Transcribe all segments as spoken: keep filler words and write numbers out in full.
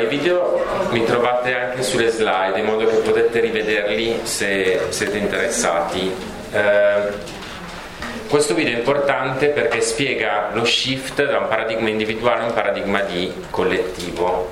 i video li trovate anche sulle slide in modo che potete rivederli se siete interessati. Eh, questo video è importante perché spiega lo shift da un paradigma individuale a un paradigma di collettivo.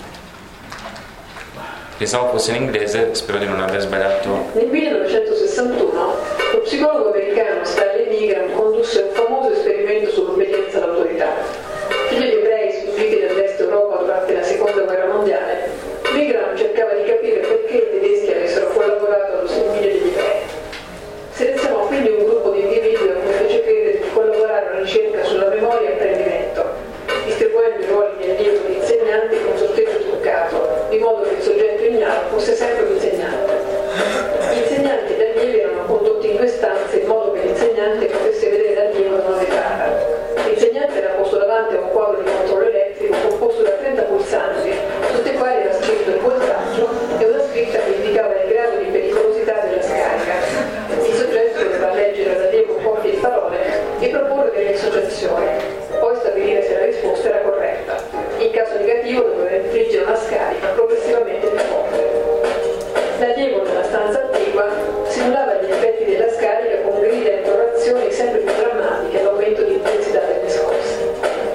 Pensavo fosse in inglese, spero di non aver sbagliato. Nel millenovecentosessantuno lo psicologo americano Stanley Milgram condusse un famoso esperimento sull'obbedienza all'autorità. Figlio di ebrei sfuggiti dall'est Europa durante la seconda guerra mondiale, Milgram cercava di capire perché i tedeschi avessero collaborato allo sterminio degli ebrei. Selezionò quindi un gruppo di individui a cui fece credere di collaborare alla ricerca sulla memoria e apprendimento, distribuendo i ruoli di allievo e di insegnante con sorteggio truccato, di modo che il soggetto ignaro fosse sempre l'insegnante. Gli insegnanti e gli allievi erano condotti in due stanze in modo che l'insegnante potesse vedere l'allievo da una vetrata. L'insegnante era posto davanti a un quadro di controllo elettrico composto da trenta pulsanti, sotto i quali era scritto il voltaggio e una scritta che indicava il grado di pericolosità della scarica. Il soggetto doveva leggere all'allievo coppie di parole e proporre delle associazioni, poi stabilire se la risposta era corretta. In caso negativo doveva infliggere una scarica progressivamente più forte. L'allievo nella stanza attigua simulava gli effetti della scarica con grida e intonazioni sempre più drammatiche all'aumento di intensità delle scosse.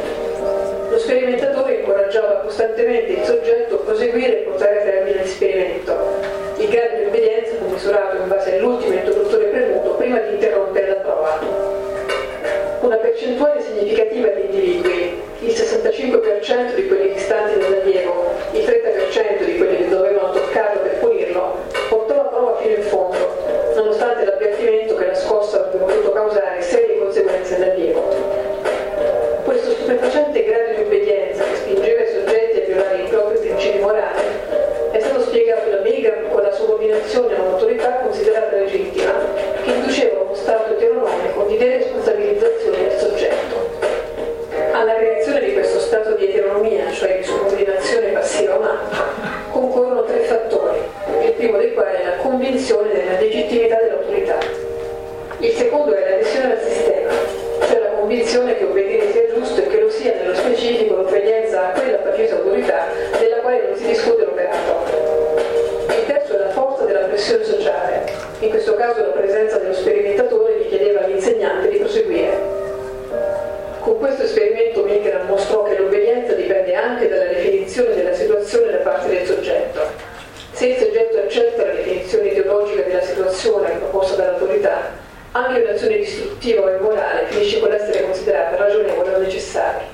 Lo sperimentatore incoraggiava costantemente il soggetto a proseguire e portare a termine l'esperimento. Il grado di obbedienza fu misurato in base all'ultimo interruttore premuto prima di interrompere la prova. Una percentuale significativa di individui, il sessantacinque per cento di quelli distanti dall'allievo, il trenta per cento di quelli che dovevano toccarlo per pulirlo, portò la prova fino in fondo, nonostante l'avvertimento che la scossa avrebbe potuto causare serie conseguenze all'allievo. Questo stupefacente grado di obbedienza che spingeva i soggetti a violare i propri principi morali è stato spiegato da Milgram con la subordinazione a un'autorità considerata legittima, che induceva uno stato eteronomico di deresponsabilizzazione del soggetto. Alla creazione di questo stato di eteronomia, cioè di subordinazione passiva umana, concorrono tre fattori, il primo dei quali è la convinzione della legittimità dell'autorità. Il secondo è l'adesione al sistema, cioè la convinzione che obbedire sia giusto e che lo sia nello specifico l'obbedienza a quella precisa autorità della quale non si discute l'operato. Il terzo è la forza della pressione sociale. In questo caso la presenza dello sperimentatore gli chiedeva all'insegnante di proseguire. Con questo esperimento Milgram mostrò che l'obbedienza dipende anche dalla definizione della situazione da parte del soggetto. Se il soggetto accetta la definizione ideologica della situazione proposta dall'autorità, anche un'azione distruttiva o immorale finisce con l'essere considerata ragionevole o necessaria.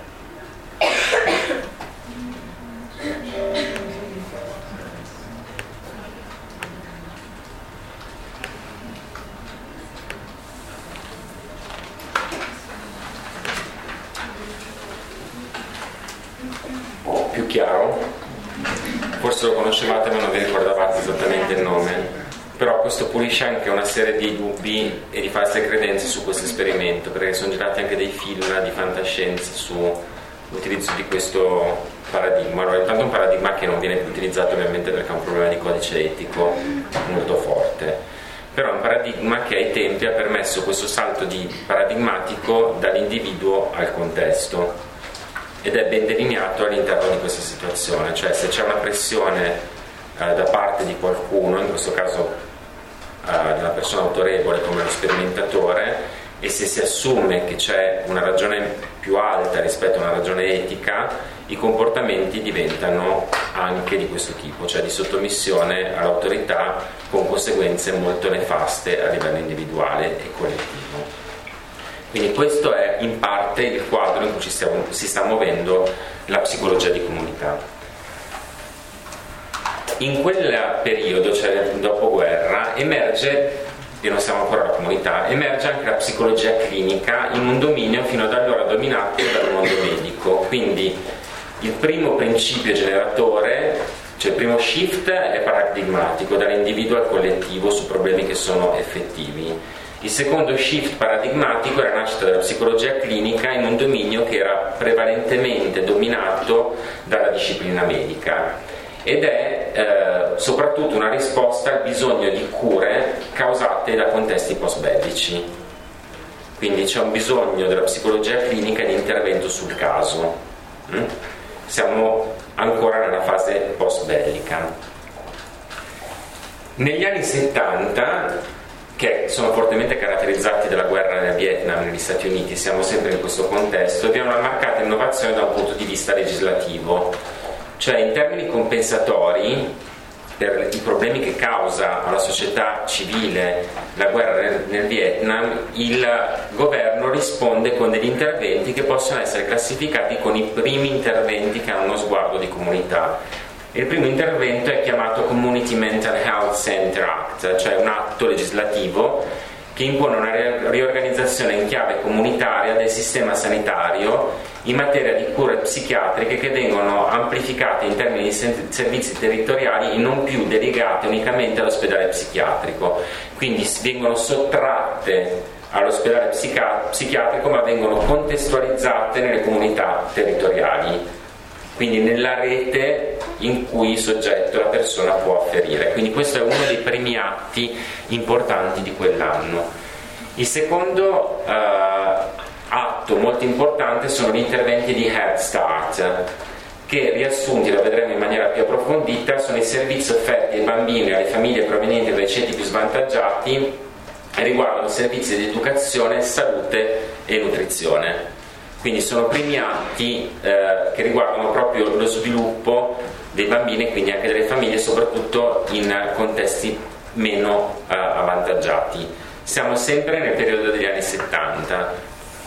Più chiaro? Forse lo conoscevate ma non vi ricordavate esattamente il nome. Però questo pulisce anche una serie di dubbi e di false credenze su questo esperimento, perché sono girati anche dei film di fantascienza sull'utilizzo di questo paradigma. Allora, intanto è un paradigma che non viene più utilizzato ovviamente perché ha un problema di codice etico molto forte, però è un paradigma che ai tempi ha permesso questo salto di paradigmatico dall'individuo al contesto ed è ben delineato all'interno di questa situazione, cioè se c'è una pressione eh, da parte di qualcuno, in questo caso Uh, di una persona autorevole come lo sperimentatore, e se si assume che c'è una ragione più alta rispetto a una ragione etica, i comportamenti diventano anche di questo tipo, cioè di sottomissione all'autorità con conseguenze molto nefaste a livello individuale e collettivo. Quindi questo è in parte il quadro in cui ci stiamo, si sta muovendo la psicologia di comunità. In quel periodo, cioè nel dopoguerra, emerge, e non siamo ancora la comunità, emerge anche la psicologia clinica in un dominio fino ad allora dominato dal mondo medico. Quindi il primo principio generatore, cioè il primo shift, è paradigmatico, dall'individuo al collettivo su problemi che sono effettivi. Il secondo shift paradigmatico è la nascita della psicologia clinica in un dominio che era prevalentemente dominato dalla disciplina medica. Ed è eh, soprattutto una risposta al bisogno di cure causate da contesti post-bellici. Quindi c'è un bisogno della psicologia clinica di intervento sul caso. Mm? Siamo ancora nella fase post bellica. Negli anni settanta, che sono fortemente caratterizzati dalla guerra nel Vietnam negli Stati Uniti, siamo sempre in questo contesto, vi è una marcata innovazione da un punto di vista legislativo, cioè in termini compensatori per i problemi che causa alla società civile la guerra nel, nel Vietnam, il governo risponde con degli interventi che possono essere classificati con i primi interventi che hanno uno sguardo di comunità. Il primo intervento è chiamato Community Mental Health Center Act, cioè un atto legislativo che impone una riorganizzazione in chiave comunitaria del sistema sanitario in materia di cure psichiatriche che vengono amplificate in termini di servizi territoriali e non più delegate unicamente all'ospedale psichiatrico. Quindi vengono sottratte all'ospedale psica- psichiatrico ma vengono contestualizzate nelle comunità territoriali, quindi nella rete in cui il soggetto, la persona può afferire. Quindi questo è uno dei primi atti importanti di quell'anno. Il secondo eh, atto molto importante sono gli interventi di Head Start, che riassunti, lo vedremo in maniera più approfondita, sono i servizi offerti ai bambini e alle famiglie provenienti dai ceti più svantaggiati e riguardano servizi di educazione, salute e nutrizione. Quindi sono primi atti eh, che riguardano proprio lo sviluppo dei bambini e quindi anche delle famiglie, soprattutto in contesti meno eh, avvantaggiati. Siamo sempre nel periodo degli anni settanta.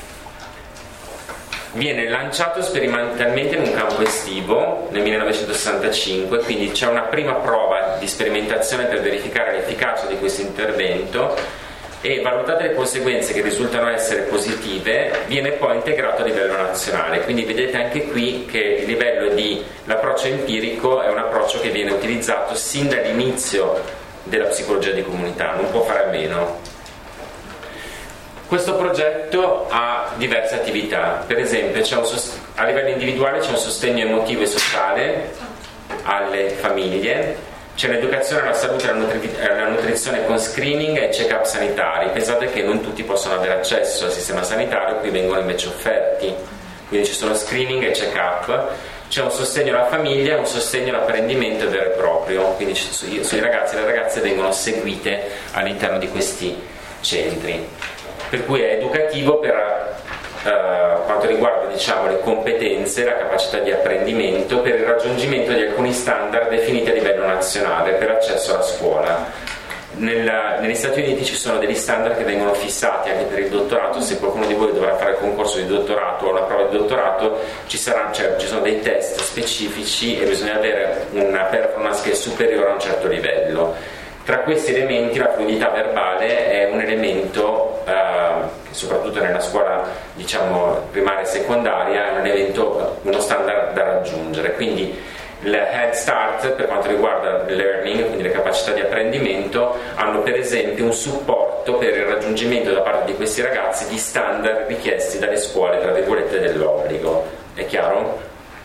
Viene lanciato sperimentalmente in un campo estivo nel millenovecentosessantacinque, quindi c'è una prima prova di sperimentazione per verificare l'efficacia di questo intervento e, valutate le conseguenze che risultano essere positive, viene poi integrato a livello nazionale. Quindi vedete anche qui che il livello di l'approccio empirico è un approccio che viene utilizzato sin dall'inizio della psicologia di comunità, non può fare a meno. Questo progetto ha diverse attività, per esempio c'è un sost- a livello individuale c'è un sostegno emotivo e sociale alle famiglie, c'è l'educazione alla salute e alla, nutri- alla nutrizione con screening e check-up sanitari. Pensate che non tutti possono avere accesso al sistema sanitario, qui vengono invece offerti, quindi ci sono screening e check-up. C'è un sostegno alla famiglia e un sostegno all'apprendimento vero e proprio, quindi sui, sui ragazzi e le ragazze vengono seguite all'interno di questi centri, per cui è educativo per Uh, quanto riguarda diciamo, le competenze, la capacità di apprendimento per il raggiungimento di alcuni standard definiti a livello nazionale per l'accesso alla scuola. Nella, negli Stati Uniti ci sono degli standard che vengono fissati anche per il dottorato. Se qualcuno di voi dovrà fare il concorso di dottorato o la prova di dottorato, ci, sarà, cioè, ci sono dei test specifici e bisogna avere una performance che è superiore a un certo livello. Tra questi elementi la fluidità verbale è un elemento eh, che soprattutto nella scuola diciamo primaria e secondaria è un elemento, uno standard da raggiungere. Quindi il Head Start per quanto riguarda il learning, quindi le capacità di apprendimento, hanno per esempio un supporto per il raggiungimento da parte di questi ragazzi di standard richiesti dalle scuole tra virgolette dell'obbligo. È chiaro?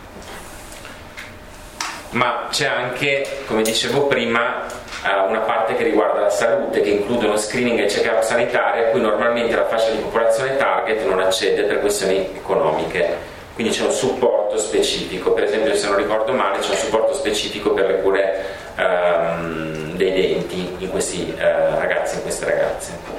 Ma c'è anche, come dicevo prima, una parte che riguarda la salute, che includono screening e check-up sanitari a cui normalmente la fascia di popolazione target non accede per questioni economiche. Quindi c'è un supporto specifico, per esempio se non ricordo male c'è un supporto specifico per le cure um, dei denti in questi uh, ragazzi e in queste ragazze.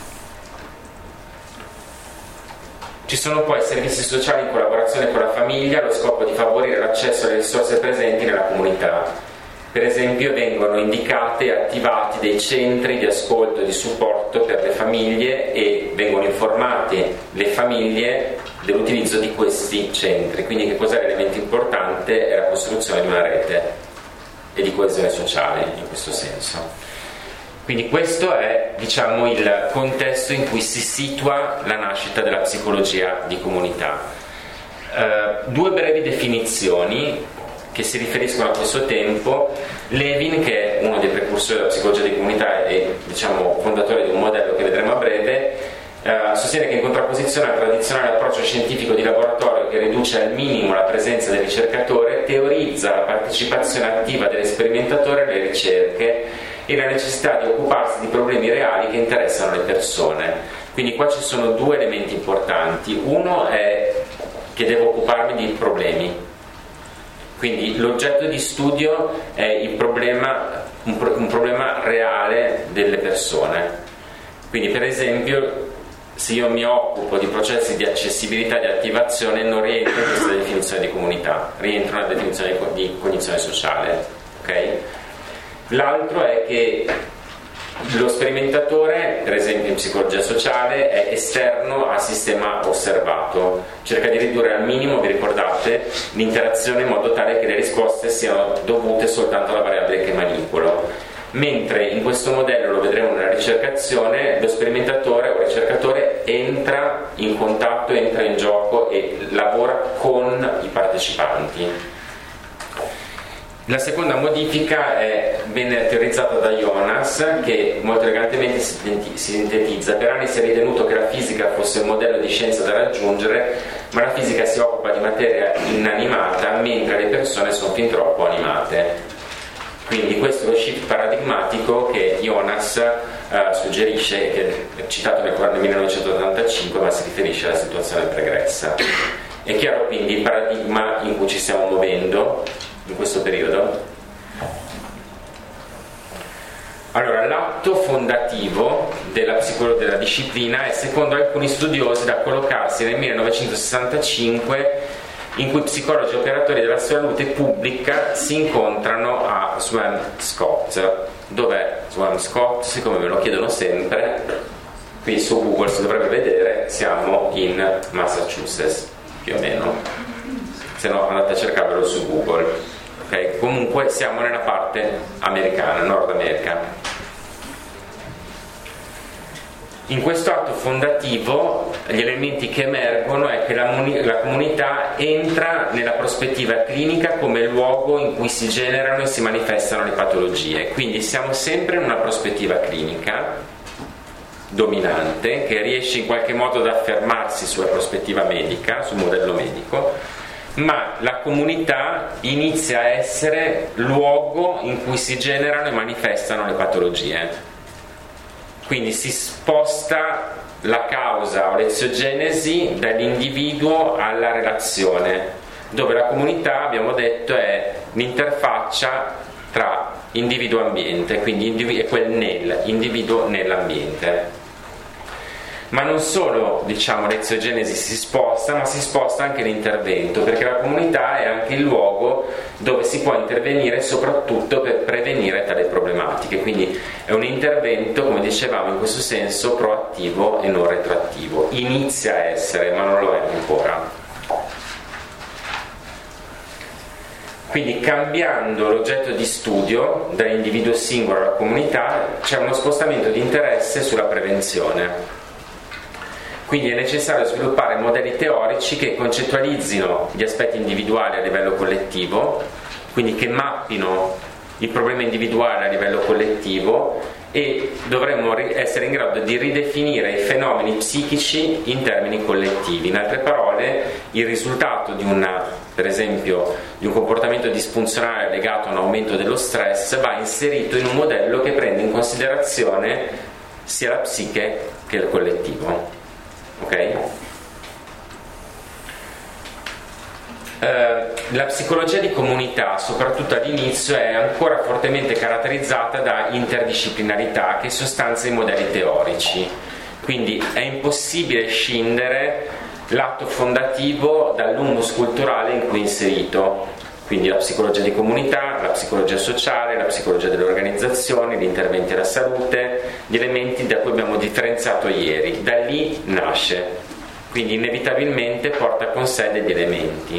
Ci sono poi servizi sociali in collaborazione con la famiglia allo scopo di favorire l'accesso alle risorse presenti nella comunità. Per esempio vengono indicati e attivati dei centri di ascolto e di supporto per le famiglie e vengono informate le famiglie dell'utilizzo di questi centri. Quindi che cos'è l'elemento importante? È la costruzione di una rete e di coesione sociale in questo senso. Quindi questo è diciamo il contesto in cui si situa la nascita della psicologia di comunità. Uh, due brevi definizioni che si riferiscono a questo tempo. Levin, che è uno dei precursori della psicologia di comunità e diciamo fondatore di un modello che vedremo a breve, eh, sostiene che in contrapposizione al tradizionale approccio scientifico di laboratorio che riduce al minimo la presenza del ricercatore, teorizza la partecipazione attiva dell'esperimentatore alle ricerche e la necessità di occuparsi di problemi reali che interessano le persone. Quindi qua ci sono due elementi importanti. Uno è che devo occuparmi di problemi, Quindi l'oggetto di studio è il problema, un, pro, un problema reale delle persone. Quindi per esempio se io mi occupo di processi di accessibilità e di attivazione non rientro in questa definizione di comunità, rientro nella definizione di cognizione sociale. Okay? L'altro è che lo sperimentatore, per esempio in psicologia sociale, è esterno al sistema osservato, cerca di ridurre al minimo, vi ricordate, l'interazione in modo tale che le risposte siano dovute soltanto alla variabile che manipolo. Mentre in questo modello, lo vedremo nella ricercazione, lo sperimentatore o ricercatore entra in contatto, entra in gioco e lavora con i partecipanti. La seconda modifica è ben teorizzata da Jonas, che molto elegantemente si sintetizza: per anni si è ritenuto che la fisica fosse un modello di scienza da raggiungere, ma la fisica si occupa di materia inanimata, mentre le persone sono fin troppo animate. Quindi questo è lo shift paradigmatico che Jonas eh, suggerisce, che è citato nel millenovecentottantacinque, ma si riferisce alla situazione pregressa. È chiaro quindi il paradigma in cui ci stiamo muovendo in questo periodo? Allora, l'atto fondativo della psicologia della disciplina è, secondo alcuni studiosi, da collocarsi nel millenovecentosessantacinque, in cui psicologi e operatori della salute pubblica si incontrano a Swampscott. Dov'è Swampscott? Siccome me lo chiedono sempre, qui su Google si dovrebbe vedere, siamo in Massachusetts, più o meno, se no andate a cercarvelo su Google. Okay? Comunque siamo nella parte americana, Nord America. In questo atto fondativo gli elementi che emergono è che la, la comunità entra nella prospettiva clinica come luogo in cui si generano e si manifestano le patologie. Quindi siamo sempre in una prospettiva clinica dominante che riesce in qualche modo ad affermarsi sulla prospettiva medica, sul modello medico, ma la comunità inizia a essere luogo in cui si generano e manifestano le patologie. Quindi si sposta la causa o l'eziogenesi dall'individuo alla relazione, dove la comunità, abbiamo detto, è l'interfaccia tra individuo e ambiente, quindi individuo, è quel nel, individuo nell'ambiente. Ma non solo, diciamo, l'eziogenesi si sposta, ma si sposta anche l'intervento, perché la comunità è anche il luogo dove si può intervenire soprattutto per prevenire tali problematiche. Quindi è un intervento, come dicevamo, in questo senso proattivo e non retroattivo. Inizia a essere, ma non lo è ancora. Quindi, cambiando l'oggetto di studio dall'individuo singolo alla comunità, c'è uno spostamento di interesse sulla prevenzione. Quindi è necessario sviluppare modelli teorici che concettualizzino gli aspetti individuali a livello collettivo, quindi che mappino il problema individuale a livello collettivo, e dovremmo essere in grado di ridefinire i fenomeni psichici in termini collettivi. In altre parole, il risultato di una, per esempio, di un comportamento disfunzionale legato a un aumento dello stress va inserito in un modello che prende in considerazione sia la psiche che il collettivo. Ok? Eh, la psicologia di comunità, soprattutto all'inizio, è ancora fortemente caratterizzata da interdisciplinarità che sostanzia i modelli teorici. Quindi è impossibile scindere l'atto fondativo dall'humus culturale in cui è inserito. Quindi la psicologia di comunità, la psicologia sociale, la psicologia delle organizzazioni, gli interventi alla salute, gli elementi da cui abbiamo differenziato ieri. Da lì nasce, quindi inevitabilmente porta con sé degli elementi.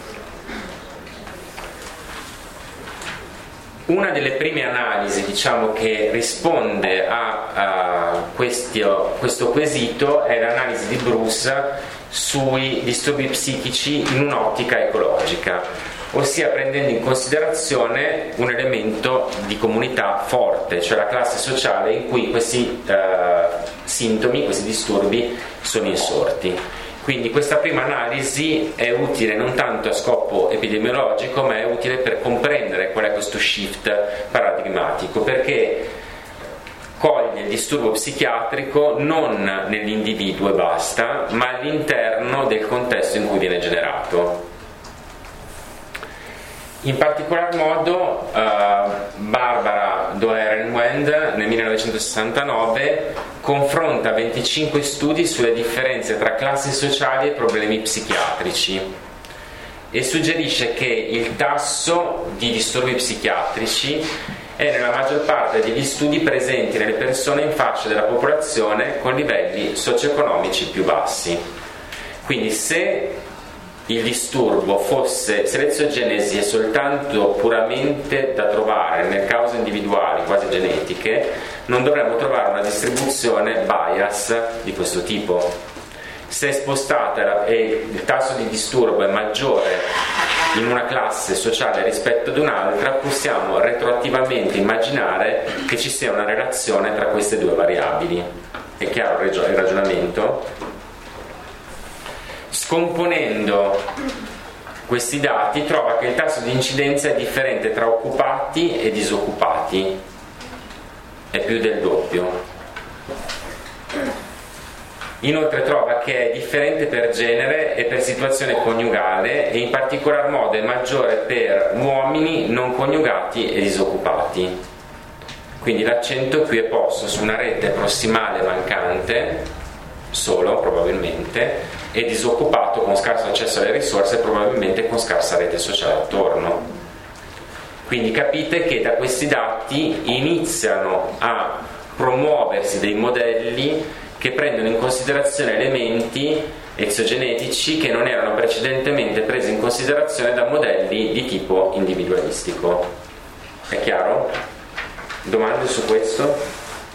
Una delle prime analisi, diciamo, che risponde a, a questo, questo quesito è l'analisi di Bruce sui disturbi psichici in un'ottica ecologica, ossia prendendo in considerazione un elemento di comunità forte, cioè la classe sociale in cui questi eh, sintomi, questi disturbi sono insorti. Quindi questa prima analisi è utile non tanto a scopo epidemiologico, ma è utile per comprendere qual è questo shift paradigmatico, perché coglie il disturbo psichiatrico non nell'individuo e basta, ma all'interno del contesto in cui viene generato. In particolar modo uh, Barbara Doeren-Wend nel millenovecentosessantanove confronta venticinque studi sulle differenze tra classi sociali e problemi psichiatrici e suggerisce che il tasso di disturbi psichiatrici è nella maggior parte degli studi presenti nelle persone in fasce della popolazione con livelli socio-economici più bassi. Quindi se il disturbo fosse, se l'esogenesi è soltanto puramente da trovare nelle cause individuali, quasi genetiche, non dovremmo trovare una distribuzione bias di questo tipo. Se è spostata e il tasso di disturbo è maggiore in una classe sociale rispetto ad un'altra, possiamo retroattivamente immaginare che ci sia una relazione tra queste due variabili. È chiaro il ragionamento? Scomponendo questi dati trova che il tasso di incidenza è differente tra occupati e disoccupati, è più del doppio. Inoltre trova che è differente per genere e per situazione coniugale e in particolar modo è maggiore per uomini non coniugati e disoccupati. Quindi l'accento qui è posto su una rete prossimale mancante, solo probabilmente, e disoccupato con scarso accesso alle risorse, probabilmente con scarsa rete sociale attorno. Quindi capite che da questi dati iniziano a promuoversi dei modelli che prendono in considerazione elementi exogenetici che non erano precedentemente presi in considerazione da modelli di tipo individualistico. È chiaro? Domande su questo?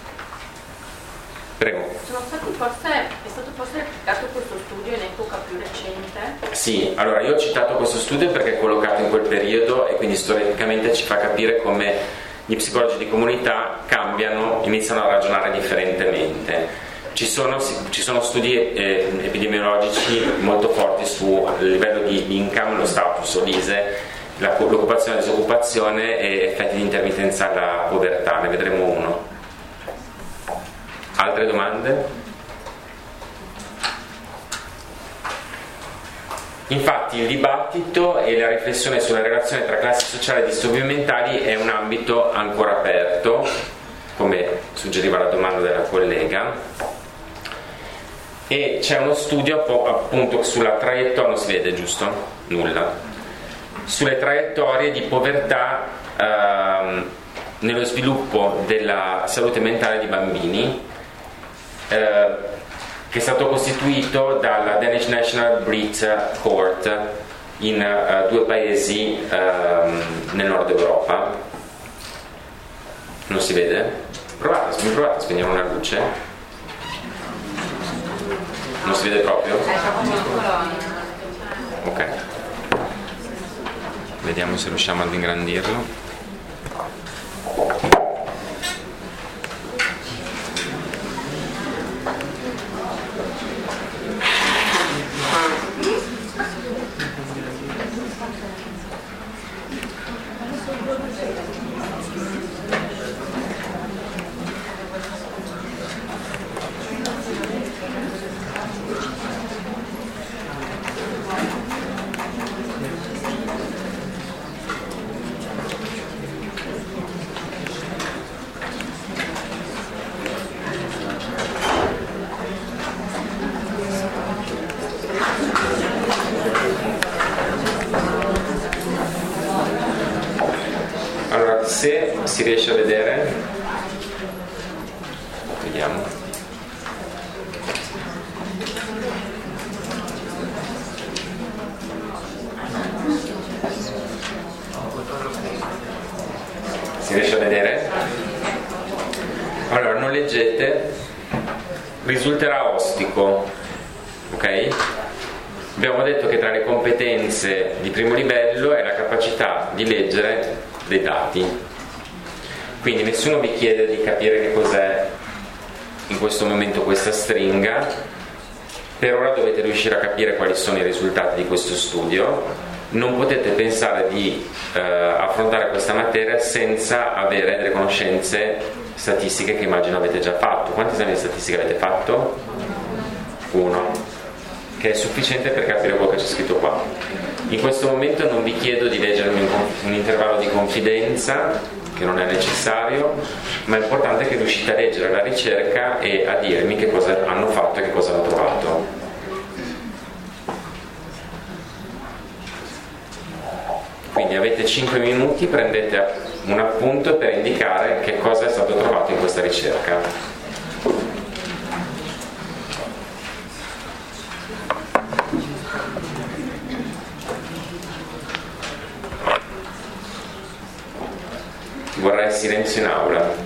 Prego. Sono stati forse, è stato forse replicato questo studio in epoca più recente? Sì, allora io ho citato questo studio perché è collocato in quel periodo e quindi storicamente ci fa capire come gli psicologi di comunità cambiano, iniziano a ragionare differentemente. Ci sono, ci sono studi eh, epidemiologici molto forti sul livello di, di income, lo status o l'I S E E, la, l'occupazione, la disoccupazione e effetti di intermittenza alla povertà, ne vedremo uno. Altre domande? Infatti il dibattito e la riflessione sulla relazione tra classi sociali e disturbi mentali è un ambito ancora aperto, come suggeriva la domanda della collega, e c'è uno studio appunto sulla traiettoria, non si vede giusto? Nulla. Sulle traiettorie di povertà ehm, nello sviluppo della salute mentale di bambini, eh, che è stato costituito dalla Danish National Breed Court in uh, due paesi uh, nel nord Europa. Non si vede? Provate, mi provate a spegnere una luce? Non si vede proprio? Ok. Vediamo se riusciamo ad ingrandirlo. Se si riesce a vedere, vediamo. Si riesce a vedere? Allora, non leggete, risulterà ostico, ok? Abbiamo detto che tra le competenze di primo livello è la capacità di leggere dei dati. Quindi nessuno vi chiede di capire che cos'è in questo momento questa stringa, per ora dovete riuscire a capire quali sono i risultati di questo studio. Non potete pensare di eh, affrontare questa materia senza avere delle conoscenze statistiche che immagino avete già fatto. Quanti esami di statistica avete fatto? Uno, che è sufficiente per capire quello che c'è scritto qua. In questo momento non vi chiedo di leggermi un, un intervallo di confidenza, che non è necessario, ma è importante che riuscite a leggere la ricerca e a dirmi che cosa hanno fatto e che cosa hanno trovato. Quindi avete cinque minuti, prendete un appunto per indicare che cosa è stato trovato in questa ricerca. Vorrei silenzio in aula.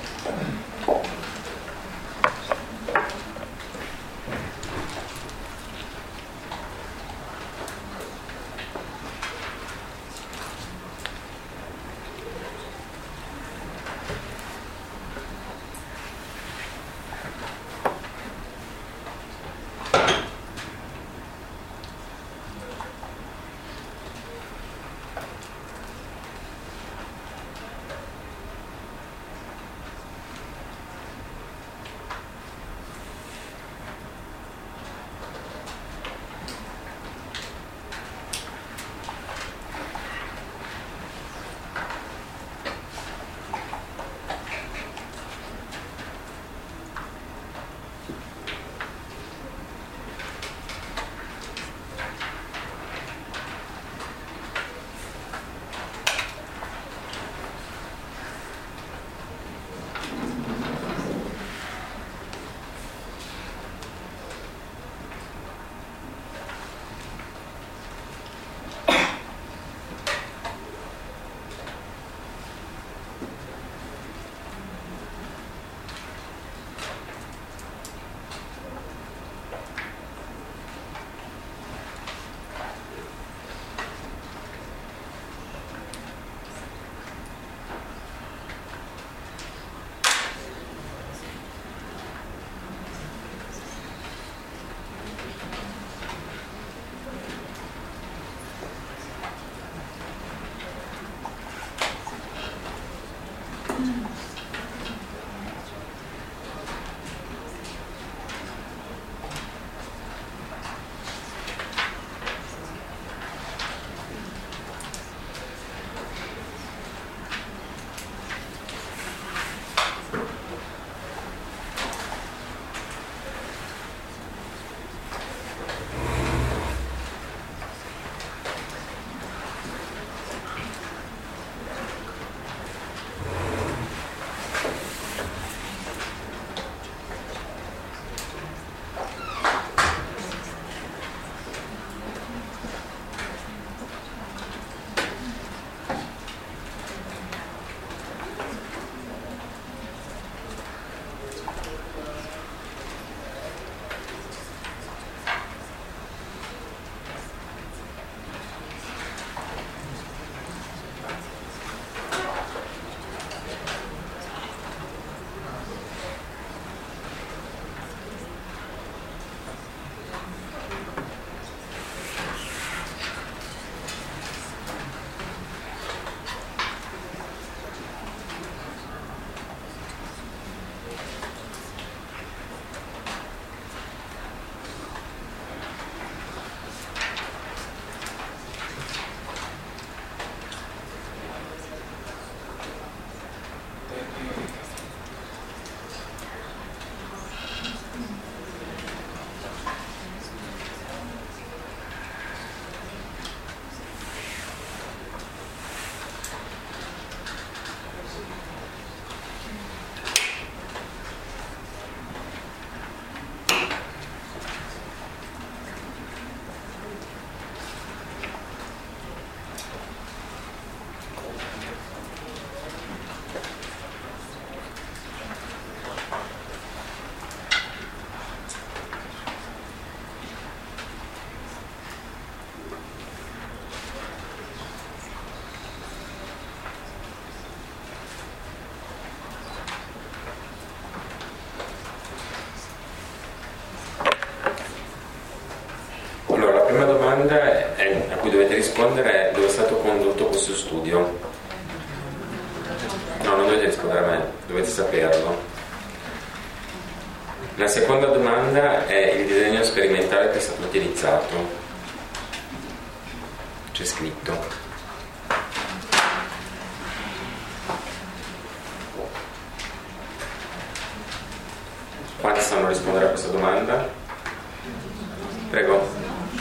domanda è, a cui dovete rispondere è: dove è stato condotto questo studio? No, non dovete rispondere a me, dovete saperlo. La seconda domanda è il disegno sperimentale che è stato utilizzato. c'è scritto. Quanti sanno rispondere a questa domanda? Prego.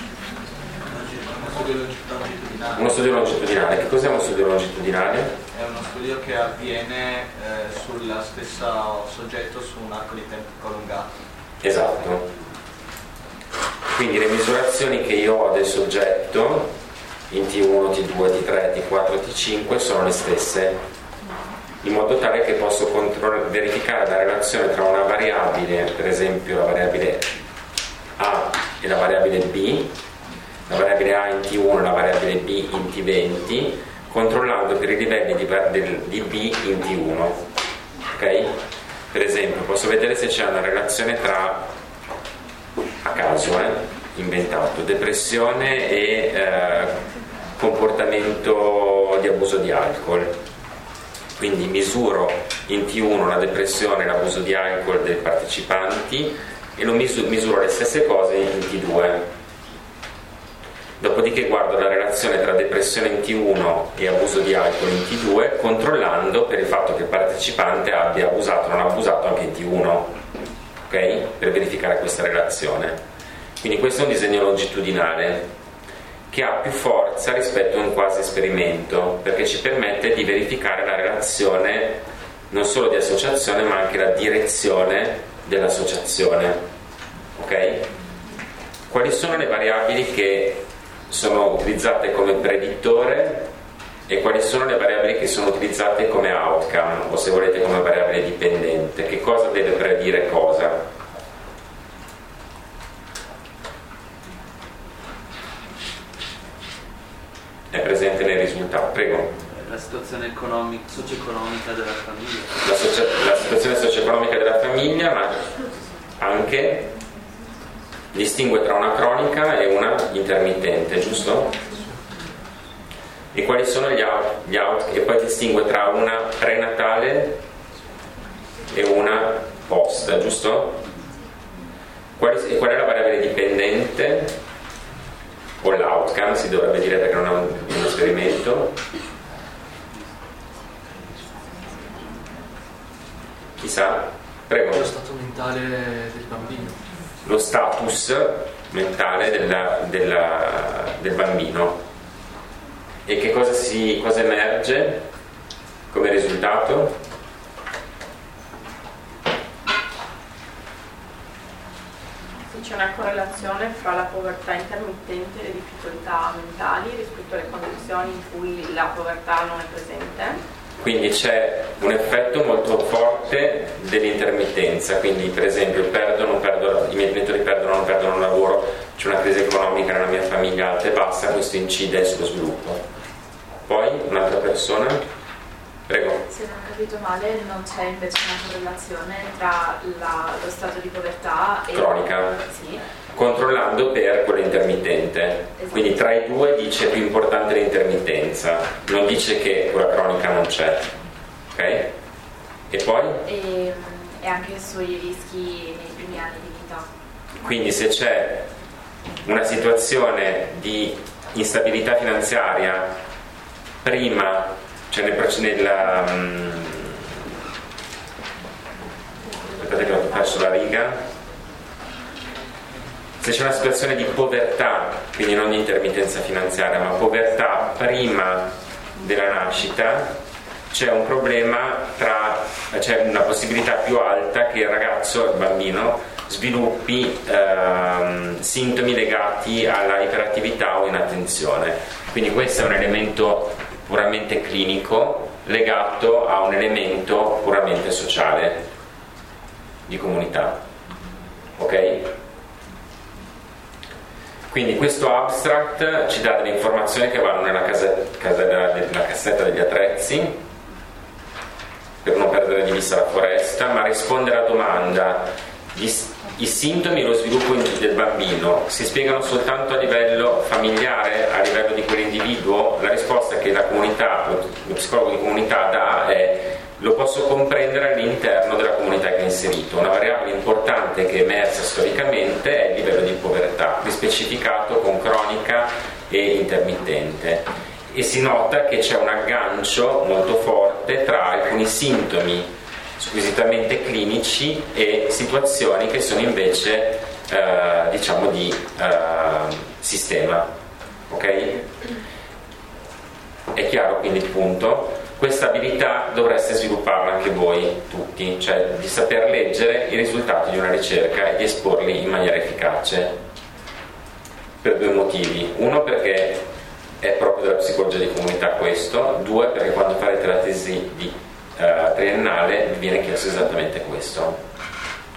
Uno studio longitudinale. Che cos'è uno studio longitudinale? È uno studio che avviene eh, sullo stesso soggetto su un arco di tempo prolungato. Esatto. Quindi le misurazioni che io ho del soggetto in T uno, T due, T tre, T quattro, T cinque sono le stesse, in modo tale che posso controll- verificare la relazione tra una variabile, per esempio la variabile A e la variabile B, la variabile A in T uno e la variabile B in T venti, controllando per i livelli di, del, di B in T uno. Ok? Per esempio posso vedere se c'è una relazione tra, a caso, eh, inventato, depressione e eh, comportamento di abuso di alcol. Quindi misuro in T uno la depressione e l'abuso di alcol dei partecipanti e lo misuro, misuro le stesse cose in T due. Dopodiché guardo la relazione tra depressione in T uno e abuso di alcol in T due, controllando per il fatto che il partecipante abbia abusato o non abusato anche in T uno, ok? Per verificare questa relazione. Quindi questo è un disegno longitudinale che ha più forza rispetto a un quasi esperimento, perché ci permette di verificare la relazione non solo di associazione ma anche la direzione dell'associazione. Ok? Quali sono le variabili che sono utilizzate come predittore e quali sono le variabili che sono utilizzate come outcome, o se volete come variabile dipendente? Che cosa deve predire cosa? È presente nei risultati, prego. La situazione economica, socio-economica della famiglia. La, socia- la situazione socio-economica della famiglia, ma anche distingue tra una cronica e una intermittente, giusto? E quali sono gli out, gli out e poi distingue tra una prenatale e una post, giusto? Qual, e qual è la variabile dipendente? O l'outcome si dovrebbe dire, perché non è un, un esperimento. Chissà? Prego. Lo stato mentale del bambino. Lo status mentale della, della, del bambino. E che cosa, si, cosa emerge come risultato? C'è una correlazione fra la povertà intermittente e le difficoltà mentali rispetto alle condizioni in cui la povertà non è presente. Quindi c'è un effetto molto forte dell'intermittenza, quindi per esempio perdo, non perdo, i miei genitori perdono, non perdono il lavoro, c'è una crisi economica nella mia famiglia alta e bassa, questo incide sullo sviluppo. Poi un'altra persona. Prego. Se non ho capito male, non c'è invece una correlazione tra la, lo stato di povertà e cronica, sì. Controllando per quello intermittente. Esatto. Quindi tra i due dice più importante l'intermittenza, non dice che quella cronica non c'è. Ok? E poi? E, e anche sui rischi nei primi anni di vita. Quindi se c'è una situazione di instabilità finanziaria prima, cioè nel, nella um, aspettate che ho perso la riga, se c'è una situazione di povertà, quindi non di intermittenza finanziaria ma povertà prima della nascita, c'è un problema tra, c'è una possibilità più alta che il ragazzo, il bambino, sviluppi ehm, sintomi legati alla iperattività o inattenzione. Quindi questo è un elemento puramente clinico legato a un elemento puramente sociale di comunità. Ok? Quindi questo abstract ci dà delle informazioni che vanno nella, casetta, casetta, nella cassetta degli attrezzi per non perdere di vista la foresta, ma risponde alla domanda: gli, i sintomi e lo sviluppo del bambino si spiegano soltanto a livello familiare, a livello di quell'individuo? La risposta che la comunità, lo psicologo di comunità dà è: lo posso comprendere all'interno della comunità che è inserito. Una variabile importante che è emersa storicamente è il livello di povertà, rispecificato con cronica e intermittente, e si nota che c'è un aggancio molto forte tra alcuni sintomi squisitamente clinici e situazioni che sono invece eh, diciamo di eh, sistema. Ok? È chiaro quindi il punto? Questa abilità dovreste svilupparla anche voi tutti, cioè di saper leggere i risultati di una ricerca e di esporli in maniera efficace, per due motivi. Uno, perché è proprio della psicologia di comunità questo. Due, perché quando farete la tesi di uh, triennale vi viene chiesto esattamente questo.